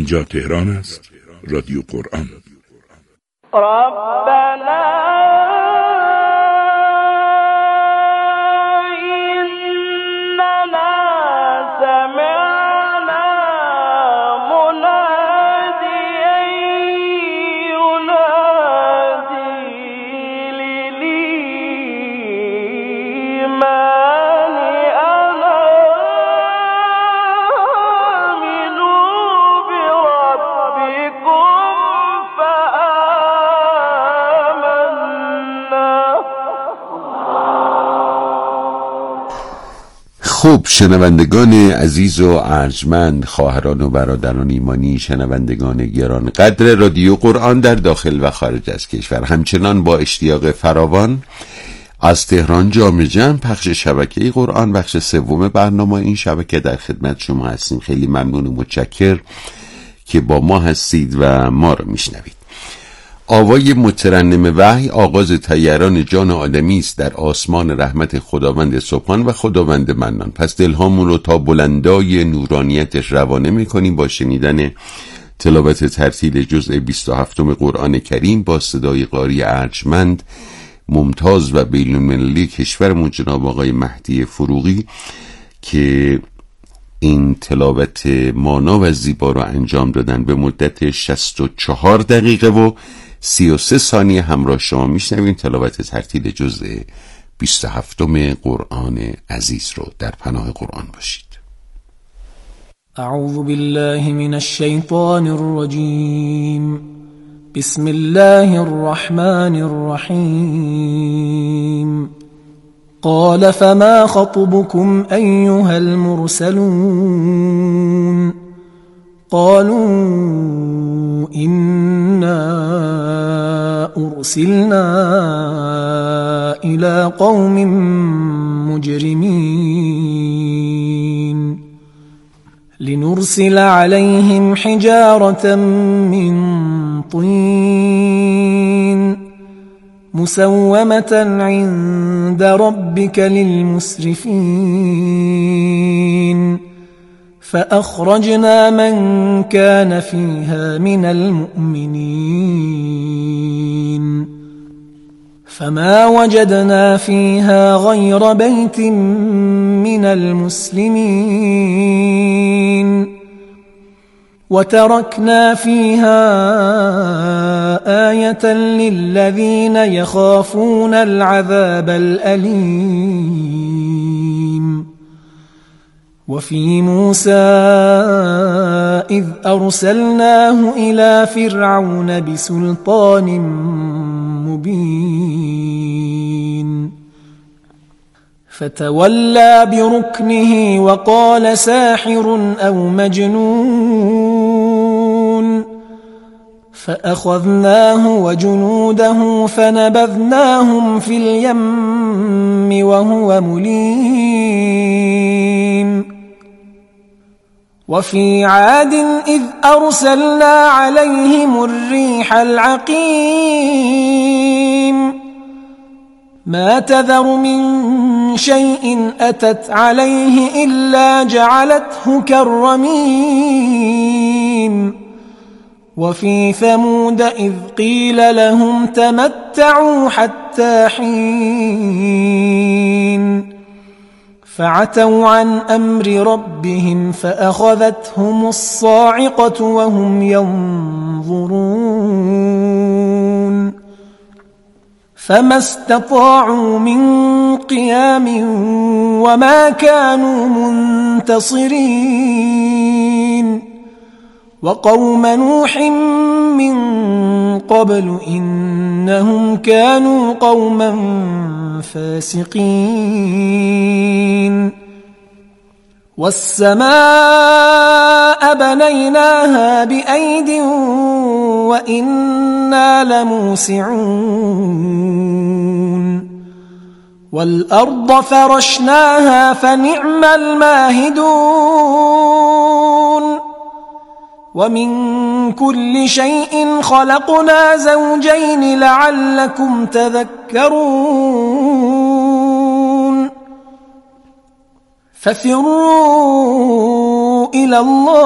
اینجا تهران است، رادیو قرآن. ربنا خوب، شنوندگان عزیز و ارجمند، خواهران و برادران ایمانی، شنوندگان گران قدر رادیو قرآن در داخل و خارج از کشور، همچنان با اشتیاق فراوان از تهران جامع جمع پخش شبکه قرآن بخش سوم برنامه این شبکه در خدمت شما هستیم. خیلی ممنون و متشکر که با ما هستید و ما رو میشنوید. آوای مترنم وحی آغاز طیران جان آدمی است در آسمان رحمت خداوند سبحان و خداوند منان. پس دلهامون رو تا بلندای نورانیتش روانه میکنیم با شنیدن تلاوت ترتیل جزء 27 قرآن کریم با صدای قاری ارجمند ممتاز و بین‌المللی کشورمون جناب آقای مهدی فروغی که این تلاوت مانا و زیبا رو انجام دادن. به مدت 64 دقیقه و 33 ثانیه همراه شما میشنویم تلاوت ترتیل جزء 27 قرآن عزیز رو. در پناه قرآن باشید. اعوذ بالله من الشیطان الرجیم. بسم الله الرحمن الرحیم. قال فما خطبكم أيها المرسلون قالوا إنا أرسلنا إلى قوم مجرمين لنرسل عليهم حجارة من طين مسومة عند ربك للمسرفين فأخرجنا من كان فيها من المؤمنين فما وجدنا فيها غير بيت من المسلمين وتركنا فيها آية للذين يخافون العذاب الأليم وفي موسى إذ أرسلناه إلى فرعون بسلطان مبين فتولى بركنه وقال ساحر أو مجنون فأخذناه وجنوده فنبذناهم في اليم وهو مليم وفي عاد إذ أرسلنا عليهم الريح العقيم ما تذر من شيء أتت عليه إلا جعلته كالرميم وفي ثمود إذ قيل لهم تمتعوا حتى حين فعتوا عن أمر ربهم فأخذتهم الصاعقة وهم ينظرون فما استطاعوا من قيام وما كانوا منتصرين وقوم نوح من قبل إنهم كانوا قوما فاسقين والسماء بنيناها بأيد وإنا لموسعون والأرض فرشناها فنعم الماهدون ومن كل شيء خلقنا زوجين لعلكم تذكرون ففروا إلى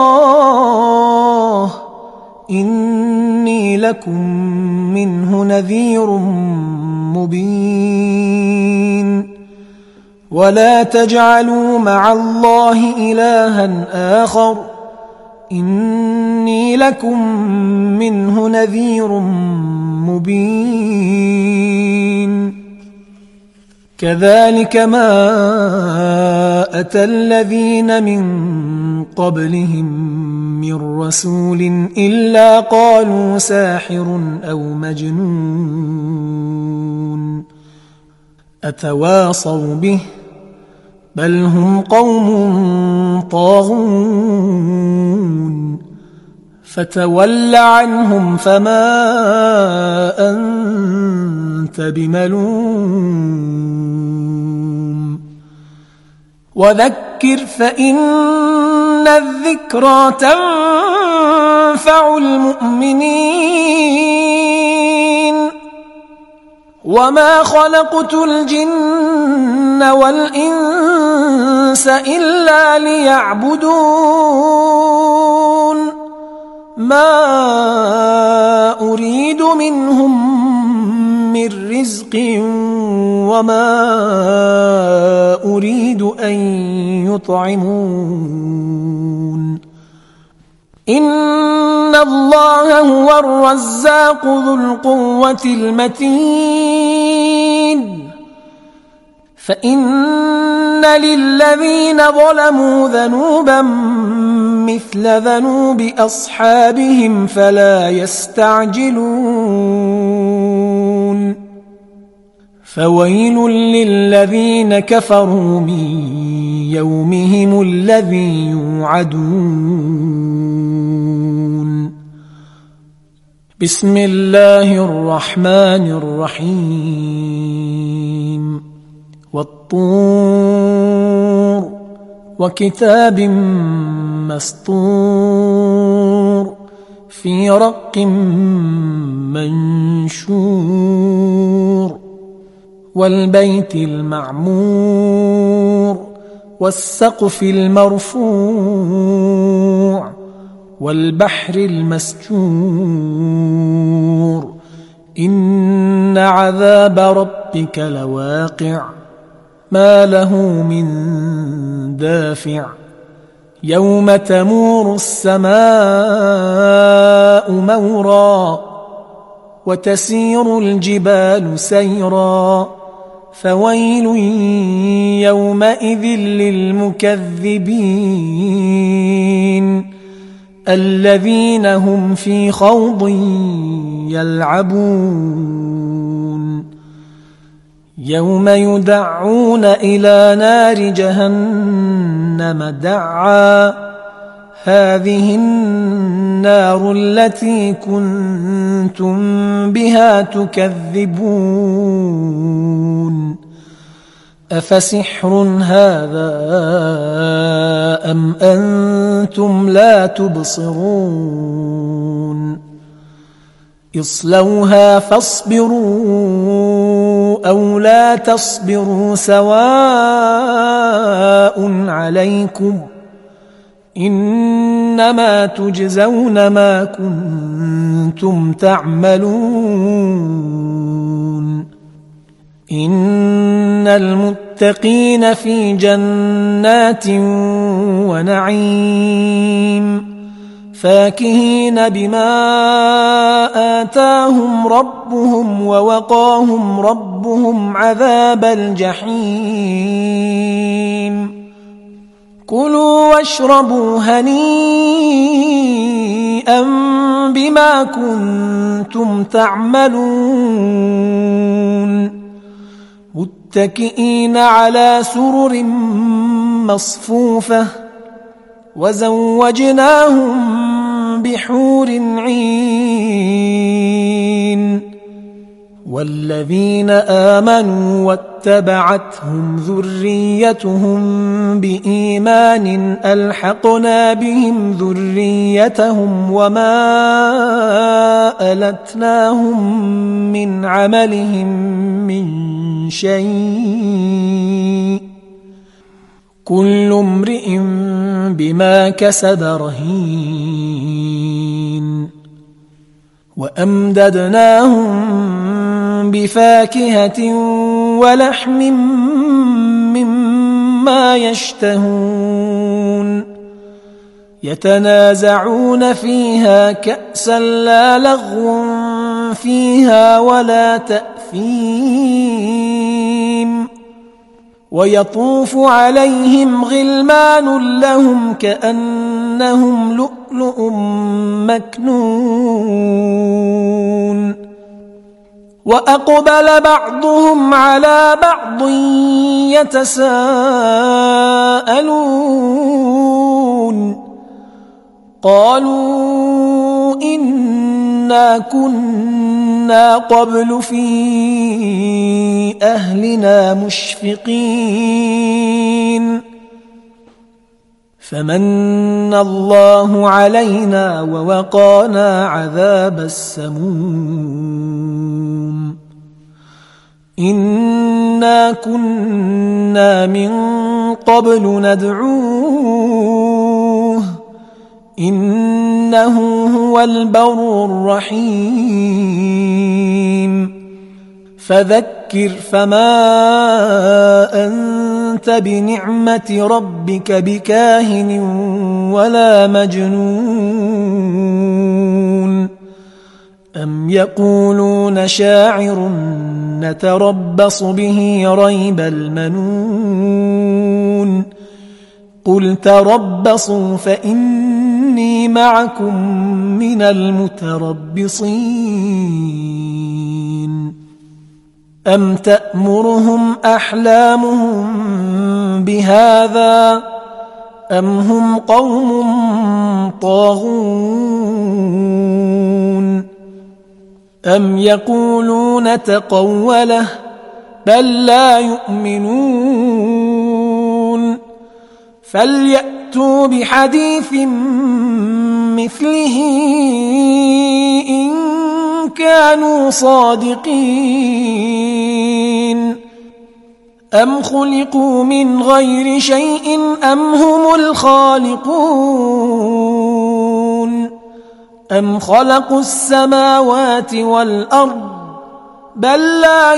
الله إني لكم منه نذير مبين ولا تجعلوا مع الله إلها آخر إني لكم منه نذير مبين كذلك ما أتى الذين من قبلهم من رسول إلا قالوا ساحر أو مجنون أتواصوا به بل هم قوم طاغون فتول عنهم فما أنت بملوم وذكر فإن الذكرى تنفع المؤمنين وما خلقت الجن والإنس إلا ليعبدون ما أريد منهم من رزق وما أريد أن يطعمون إن الله هو الرزاق ذو القوة المتين فإن للذين ظلموا ذنوبا مثل ذنوب أصحابهم فلا يستعجلون فويل للذين كفروا من يومهم الذي يوعدون بسم الله الرحمن الرحيم والطور وكتاب مسطور في رق منشور والبيت المعمور والسقف المرفوع والبحر المسجور إن عذاب ربك لواقع ما له من دافع يوم تمور السماء مورا وتسير الجبال سيرا فويل يومئذ للمكذبين الذين هم في خوض يلعبون يوم يدعون إلى نار جهنم دعا هذه النار التي كنتم بها تكذبون أفسحر هذا أم أنتم لا تبصرون اصلوها فاصبروا أو لا تصبروا سواء عليكم إنما تجزون ما كنتم تعملون إن المتقين في جنات ونعيم فاكهين بما آتاهم ربهم ووقاهم ربهم عذاب الجحيم كلوا واشربوا هنيئا بما كنتم تعملون متكئين على سرر مصفوفة وزوجناهم بحور عين والذين آمنوا واتبعتهم ذريتهم بإيمان ألحقنا بهم ذريتهم وما ألتناهم من عملهم من شيء كل امرئ بما كسب رهين وأمددناهم بفاكهة ولحم مما يشتهون يتنازعون فيها كأسا لا لغو فيها ولا تأثيم ويطوف عليهم غلمان لهم كأنهم لؤلؤ مكنون وأقبل بعضهم على بعض يتساءلون قالوا إنا كنا قبل في أهلنا مشفقين فمن الله علينا ووقانا عذاب السموم إنا كنا من قبل ندعوه إنه هو البر الرحيم فذكر فما أنت بنعمة ربك بكاهن ولا مجنون أم يقولون شاعر نتربص به ريب المنون قل تربصوا فإني معكم من المتربصين أم تأمرهم أحلامهم بهذا أم هم قوم طاغون أم يقولون تقوله بل لا يؤمنون فليأتوا بحديث مثله إن كانوا صادقين أم خلقوا من غير شيء أم هم الخالقون أم خلقوا السماوات والأرض بل لا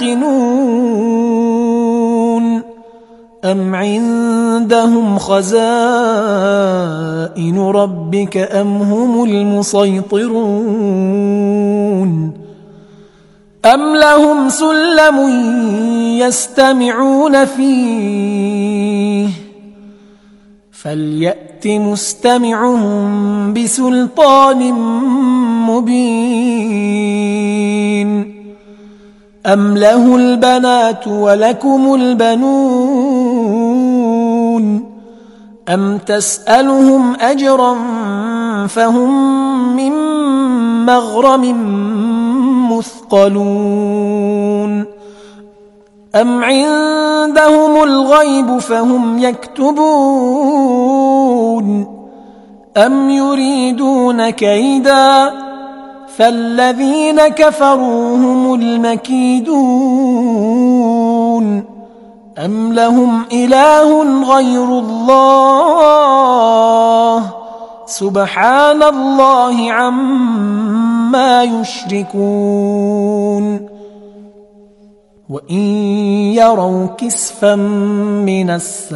يوقنون أم عندهم خزائن ربك أم هم المسيطرون أم لهم سلم يستمعون فيه فليأت مستمعهم بسلطان مبين أم له البنات ولكم البنون أم تسألهم أجرا فهم من مغرم مثقلون أم عندهم الغيب فهم يكتبون أم يريدون كيدا فالذين كفروا هم المكيدون أم لهم إله غير الله سبحان الله عما يشركون وإن يروا كسفا من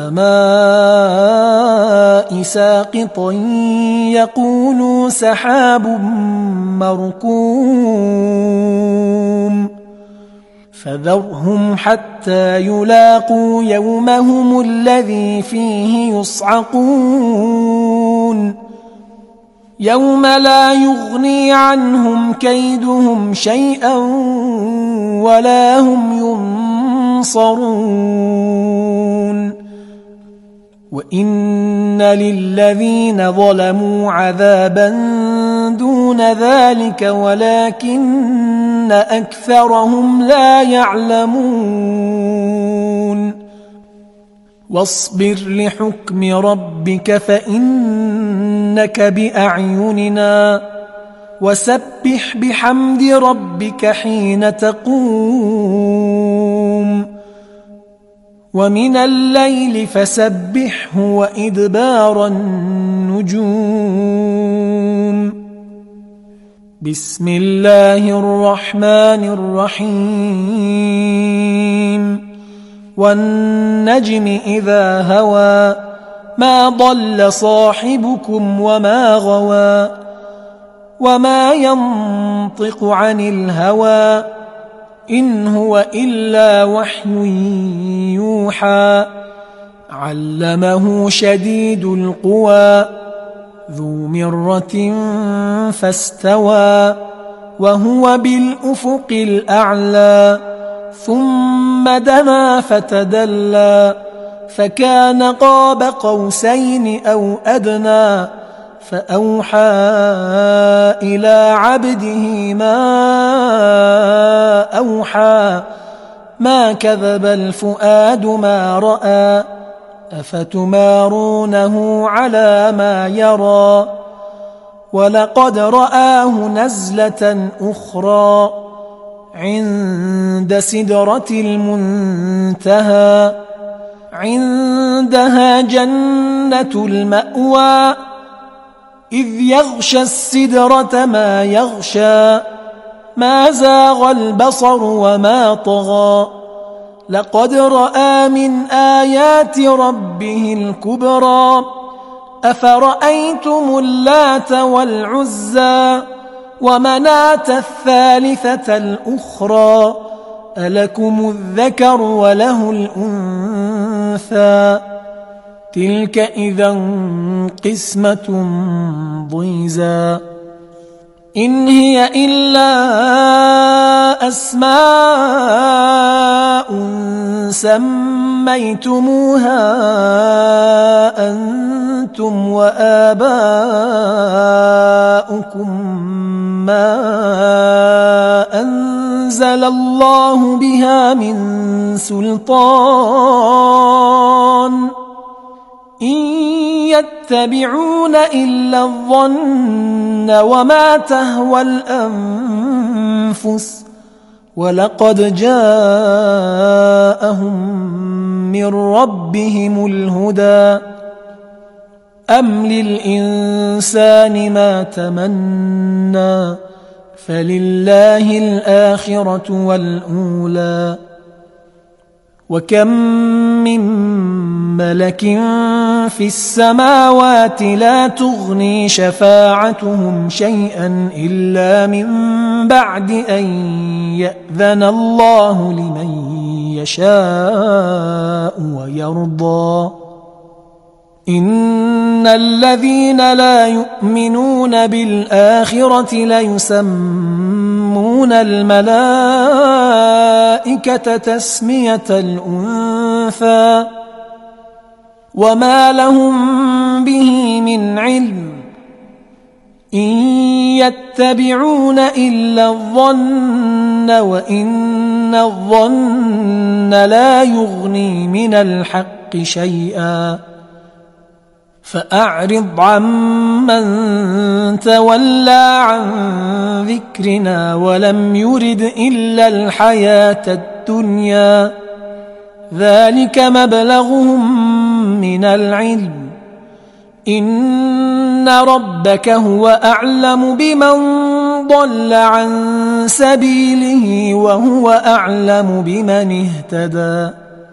السماء ساقطا يقولوا سحاب مركوم فذرهم حتى يلاقوا يومهم الذي فيه يصعقون يوم لا يغني عنهم كيدهم شيئا ولا هم ينصرون وإن للذين ظلموا عذابا دون ذلك ولكن أكثرهم لا يعلمون واصبر لحكم ربك فإنك بأعيننا وسبح بحمد ربك حين تقوم ومن الليل فسبحه وإدبار النجوم. بسم الله الرحمن الرحيم. والنجم إذا هوى ما ضل صاحبكم وما غوى وما ينطق عن الهوى إن هو إلا وحي يوحى. علمه شديد القوى ذو مرة فاستوى وهو بالأفق الأعلى. ثم دنا فتدلى فكان قاب قوسين أو أدنى فأوحى إلى عبده ما أوحى. ما كذب الفؤاد ما رأى أفتمارونه على ما يرى. ولقد رآه نزلة أخرى عند سدرة المنتهى. عندها جنة المأوى إذ يغشى السدرة ما يغشى. ما زاغ البصر وما طغى. لقد رأى من آيات ربه الكبرى. أفرأيتم اللات والعزى ومناة الثالثة الأخرى ألكم الذكر وله الأنثى تلك إذا قسمة ضيزى. إن هي إلا أسماء سميتموها أنتم وآباؤكم ما أنزل الله بها من سلطان إن يتبعون إلا الظن وما تهوى الأنفس ولقد جاءهم من ربهم الهدى. أم للإنسان ما تمنى فلله الآخرة والأولى. وكم من ملك في السماوات لا تغني شفاعتهم شيئا إلا من بعد أن يأذن الله لمن يشاء ويرضى. إن الذين لا يؤمنون بالآخرة ليسمون الملائكة تسمية الأنثى وما لهم به من علم إن يتبعون إلا الظن وإن الظن لا يغني من الحق شيئا. فأعرض عمن تولى عن ذكرنا ولم يرد إلا الحياة الدنيا ذلك مبلغهم من العلم إن ربك هو أعلم بمن ضل عن سبيله وهو أعلم بمن اهتدى.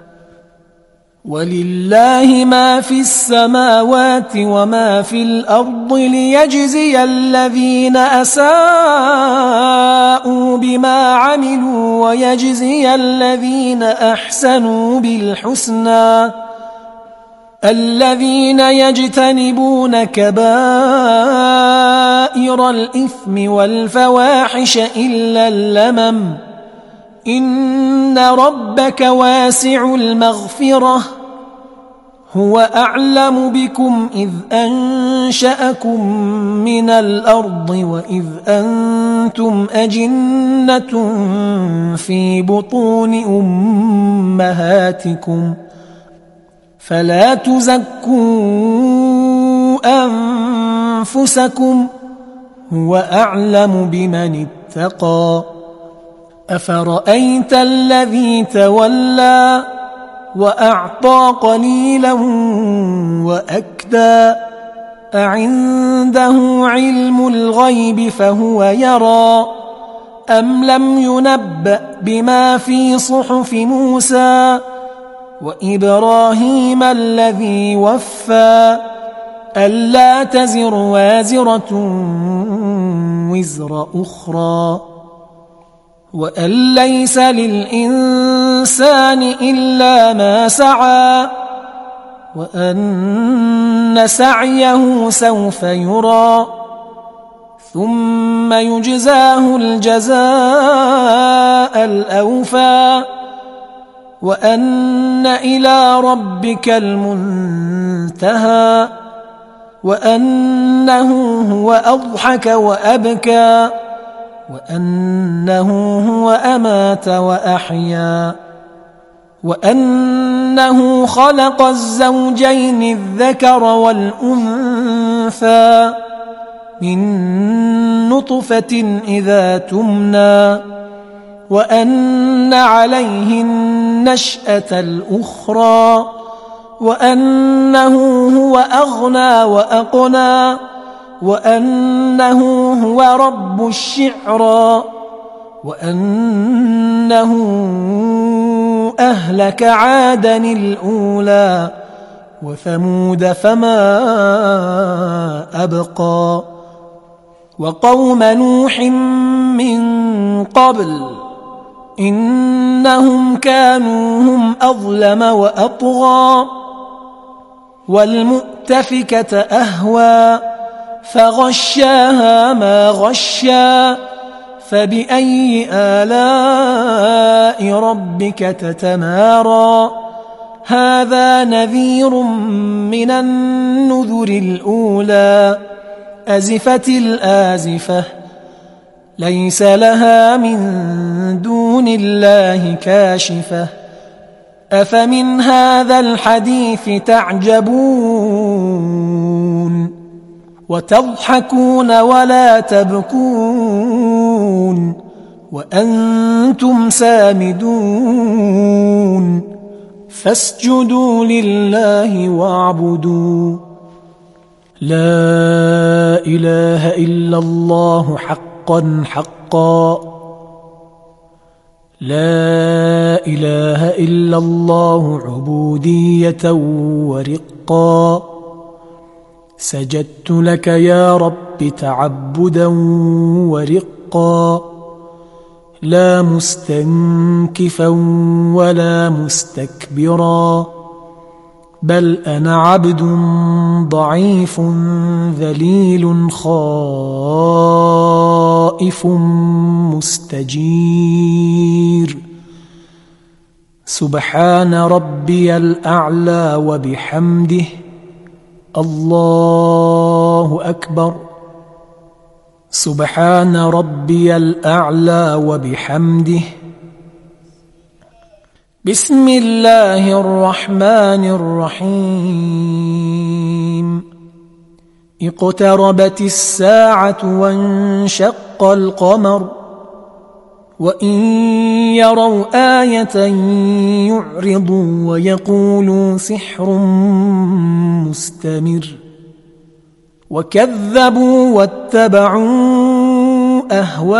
ولله ما في السماوات وما في الأرض ليجزي الذين أساءوا بما عملوا ويجزي الذين أحسنوا بالحسنى. الذين يجتنبون كبائر الإثم والفواحش إلا اللمم إن ربك واسع المغفرة هو أعلم بكم إذ أنشأكم من الأرض وإذ أنتم أجنة في بطون أمهاتكم فلا تزكوا أنفسكم هو أعلم بمن اتقى. أفرأيت الذي تولى وأعطى قليلا وأكدى أعنده علم الغيب فهو يرى أم لم ينبأ بما في صحف موسى وإبراهيم الذي وفى ألا تزر وازرة وزر أخرى وأن ليس للإنسان إلا ما سعى وأن سعيه سوف يرى ثم يجزاه الجزاء الأوفى وأن إلى ربك المنتهى وأنه هو أضحك وأبكى وأنه هو أمات وأحيا وأنه خلق الزوجين الذكر والأنثى من نطفة إذا تمنى وأن عليه النشأة الأخرى وأنه هو أغنى وأقنى وأنه هو رب الشعرى وأنه أهلك عادا الأولى وثمود فما أبقى وقوم نوح من قبل إنهم كانوا هم أظلم وأطغى والمؤتفكة أهوى فغشاها ما غشا فبأي آلاء ربك تتمارى هذا نذير من النذر الأولى أزفت الآزفة ليس لها من دون الله كاشفة أفمن هذا الحديث تعجبون وتضحكون ولا تبكون وأنتم سامدون فاسجدوا لله واعبدوا لا إله إلا الله حقا حقا لا إله إلا الله عبودية ورقا سجدت لك يا رب تعبدا ورقا لا مستنكفا ولا مستكبرا بل أنا عبد ضعيف ذليل خائف مستجير سبحان ربي الأعلى وبحمده الله أكبر سبحان ربي الأعلى وبحمده بسم الله الرحمن الرحيم اقتربت الساعة وانشق القمر وإن يروا آية يعرضوا ويقولوا سحر مستمر وكذبوا واتبعوا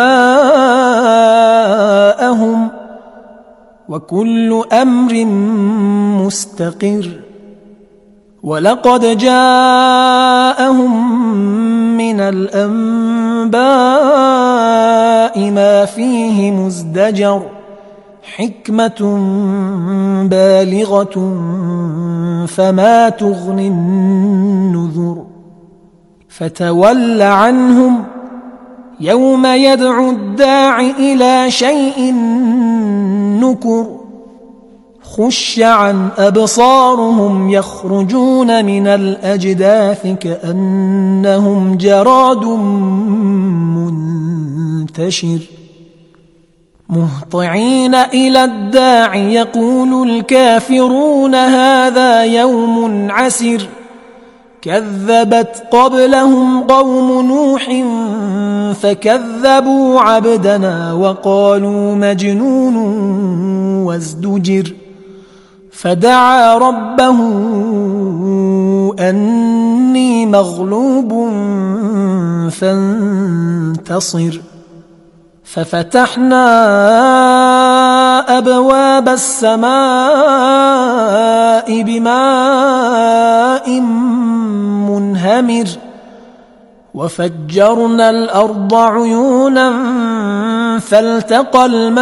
أهواءهم وكل أمر مستقر ولقد جاءهم من الأنباء ما فيه مزدجر حكمة بالغة فما تغني النذر فتول عنهم يوم يدعو الداع إلى شيء نكر خش عن أبصارهم يخرجون من الأجداث كأنهم جراد منتشر مهطعين إلى الداع يقول الكافرون هذا يوم عسر كذبت قبلهم قوم نوح فكذبوا عبدنا وقالوا مجنون وازدجر فدعا ربه أني مغلوب فانتصر ففتحنا أبواب السماء بماء منهمر وفجرنا الأرض عيونا فالتقى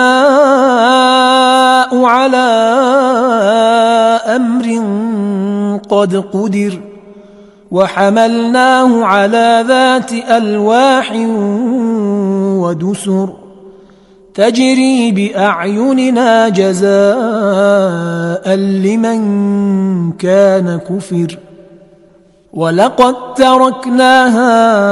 الماء على أمر قد قدر وحملناه على ذات ألواح ودسر تجري بأعيننا جزاء لمن كان كفر ولقد تركناها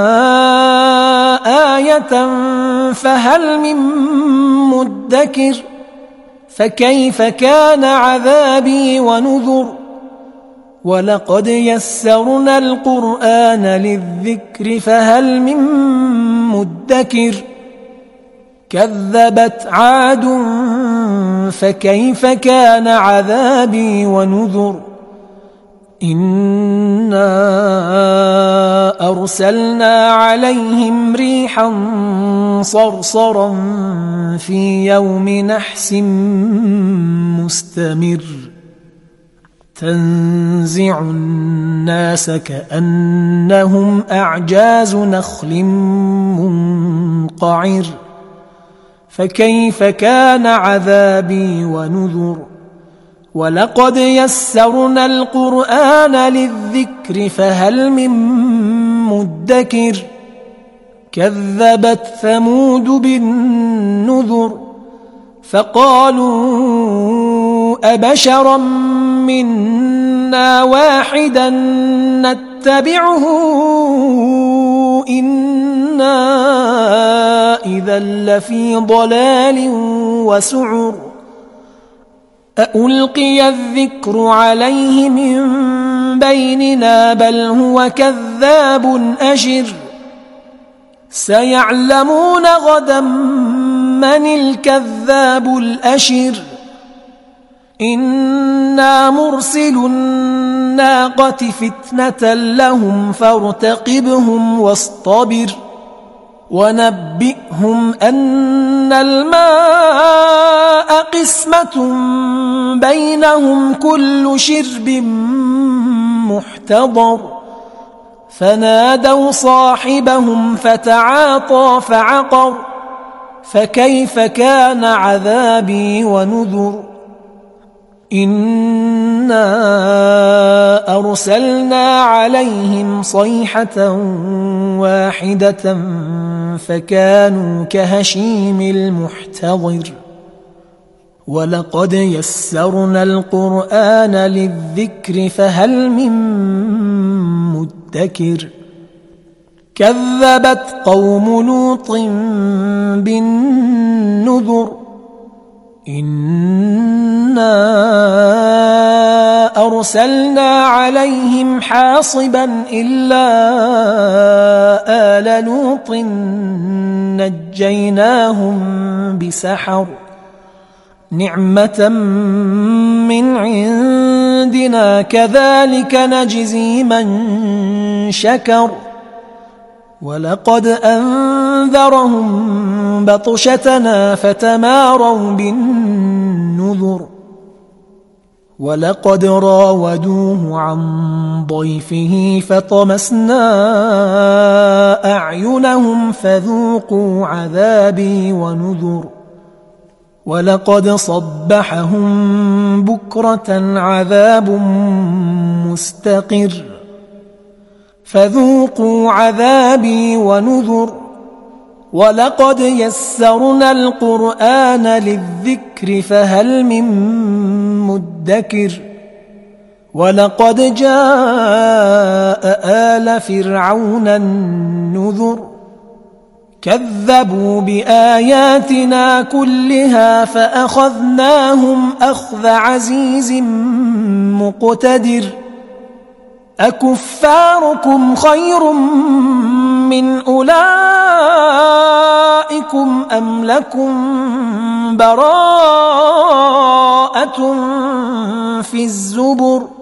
آية فهل من مدكر فكيف كان عذابي ونذر ولقد يسرنا القرآن للذكر فهل من مدكر كذبت عاد فكيف كان عذابي ونذر إنا أرسلنا عليهم ريحا صرصرا في يوم نحس مستمر تنزع الناس كأنهم أعجاز نخل منقعر فكيف كان عذابي ونذر ولقد يسرنا القرآن للذكر فهل من مدكر كذبت ثمود بالنذر فقالوا أبشرا منا واحدا نتبعه إنا إذا لفي ضلال وسعر أألقي الذكر عليه من بيننا بل هو كذاب أشر سيعلمون غدا من الكذاب الأشر إنا مرسل الناقة فتنة لهم فارتقبهم واصطبر ونبئهم أن الماء قسمة بينهم كل شرب محتضر فنادوا صاحبهم فتعاطى فعقر فكيف كان عذابي ونذر إنا أرسلنا عليهم صيحة واحدة فكانوا كهشيم المحتضر ولقد يسرنا القرآن للذكر فهل من مدكر كذبت قوم لوط بالنذر إنا أرسلنا عليهم حاصبا إلا آل لوط نجيناهم بسحر نعمة من عندنا كذلك نجزي من شكر ولقد أنذرهم بطشتنا فتماروا بالنذر ولقد راودوه عن ضيفه فطمسنا أعينهم فذوقوا عذابي ونذر ولقد صبحهم بكرة عذاب مستقر فذوقوا عذابي ونذر ولقد يسرنا القرآن للذكر فهل من مدكر ولقد جاء آل فرعون النذر كذبوا بآياتنا كلها فأخذناهم أخذ عزيز مقتدر أكفاركم خير من أولئكم أم لكم براءة في الزبر